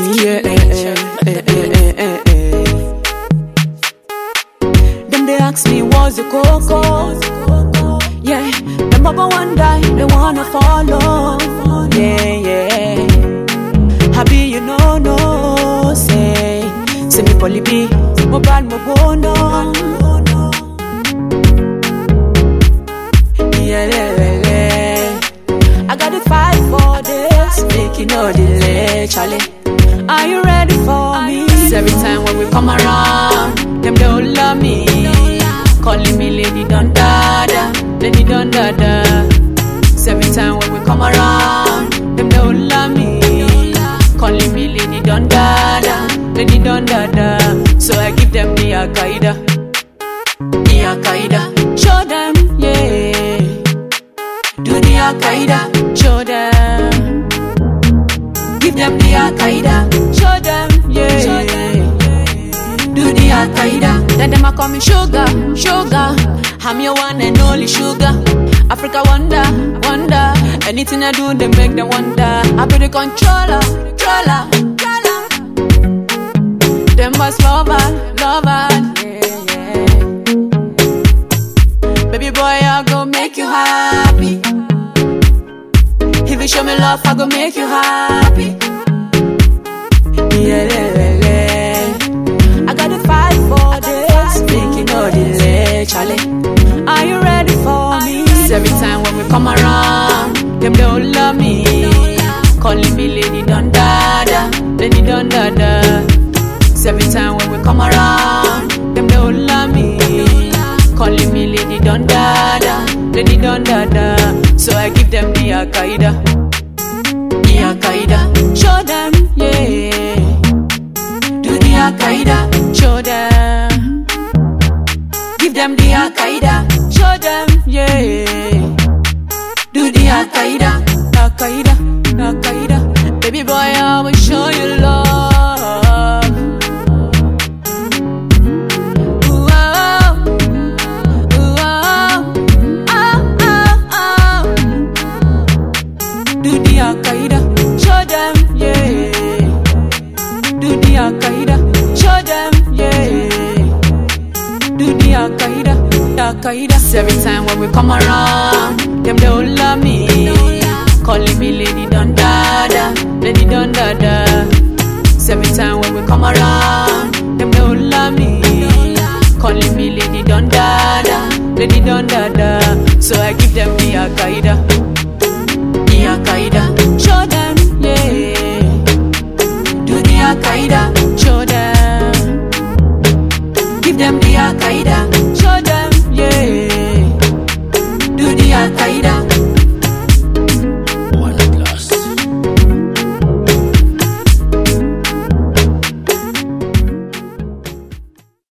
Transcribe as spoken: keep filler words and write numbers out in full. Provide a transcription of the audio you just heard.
Yeah, eh, eh, eh, eh, eh, eh. Them they ask me what's the cocoa. Yeah, them baba one die, they wanna follow. Yeah, yeah. Happy you know, no, say. Say me poly be, mo bad mo bono. Yeah, yeah, yeah. I gotta fight for this, make it no delay, Charlie. Are you ready for me? Every time when we come around, them don't love me. Calling me Lady Don Dada, Lady Don Dada. Every time when we come around, them don't love me. Calling me Lady Don Dada, Lady Don Dada. So I give them the Al-Qaeda, the Al-Qaeda. Show them, yeah. Do the Al-Qaeda, show them. Give them the Al-Qaeda, show them, yeah. Show them. Do the Al-Qaeda. Then them a call me sugar, sugar. I'm your one and only sugar. Africa wonder, wonder. Anything I do, they make them wonder. I be the controller, controller, controller. Them boys lover, lover, yeah, yeah. Baby boy, I go make you happy. If you show me love, I go make you happy. Yeah, yeah, yeah. I gotta fight for this, make it no delay, Charlie. Are you ready for me? Every time when we come around, them don't love me. Calling me Lady Don Dada, Lady Don Dada. Every time when we come around, them don't love me. Calling me Lady Don Dada, Lady Don Dada. So I give them the Al-Qaeda, the Al-Qaeda. Show them, yeah. Do the Al-Qaeda, show them. Give them the Al-Qaeda, show them, yeah. Do the Al-Qaeda, Al-Qaeda, Al-Qaeda. Baby boy, I will show you love. Ooh, oh, ooh, oh, oh, oh, oh. Do the Al-Qaeda, show them, yeah. Do the Al-Qaeda, show them, yeah. Do the Al-Qaeda, Al-Qaeda. Every time when we come around, them don't love me. Calling me Lady Don Dada, Lady Don Dada. Every time when we come around, them don't love me. Calling me Lady Don Dada, Lady Don Dada. So I give them the Al-Qaeda, the Al-Qaeda. Show them, yeah. Do the Al-Qaeda, show them. Give them the Al-Qaeda.